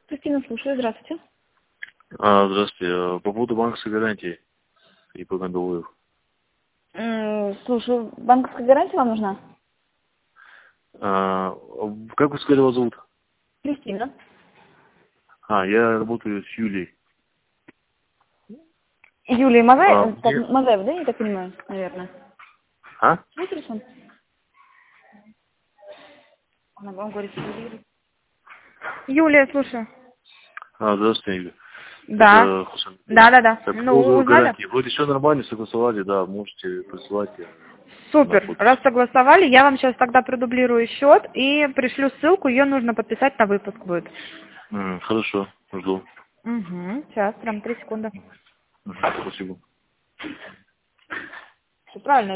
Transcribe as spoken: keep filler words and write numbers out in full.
Кристина, слушаю. Здравствуйте. А, здравствуйте. А, По поводу банковской гарантии и по годовую. М, Слушаю. Банковская гарантия вам нужна? А, как вы сказали, вас зовут? Кристина. А, я работаю с Юлей. Юлия А, Мазаева, так, мне... Мазаева, да, я так понимаю, наверное. А? Свой телефон? Она вам говорит, что Юлия. Юлия, слушаю. А, здравствуйте, Юля. Да. Это Хусен. Да, да, да. Так, по Ну, поводу узнали? гарантии. Вроде все нормально, согласовали, да, можете присылать ее на Супер. подпись. Раз согласовали, я вам сейчас тогда продублирую счет и пришлю ссылку, ее нужно подписать, на выпуск будет. М, хорошо, жду. Угу. Сейчас, прям три секунды. Мгм, спасибо. Все правильно.